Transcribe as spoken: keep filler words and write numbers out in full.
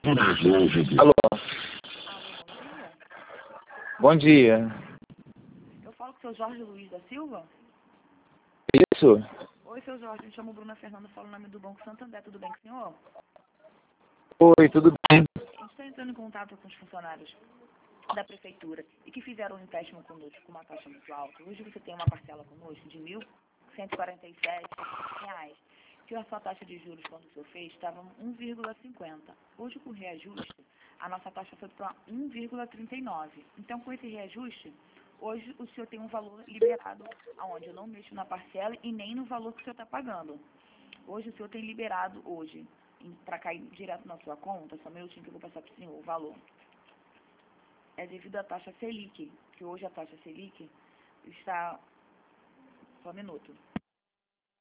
Alô, Alô, bom dia. bom dia. Eu falo com o seu Jorge Luiz da Silva? Isso? Oi, seu Jorge, me chamo Bruna Fernanda, falo o nome do Banco Santander, tudo bem com o senhor? Oi, tudo bem? A gente está entrando em contato com os funcionários da prefeitura e que fizeram um empréstimo conosco com uma taxa muito alta. Hoje você tem uma parcela conosco de mil cento e quarenta e sete reais. Que a sua taxa de juros, quando o senhor fez, estava um vírgula cinquenta. Hoje, com o reajuste, a nossa taxa foi para um vírgula trinta e nove. Então, com esse reajuste, hoje o senhor tem um valor liberado, onde eu não mexo na parcela e nem no valor que o senhor está pagando. Hoje, o senhor tem liberado, hoje, para cair direto na sua conta, só um minutinho que eu vou passar para o senhor o valor. É devido à taxa Selic, que hoje a taxa Selic está... Só um minuto.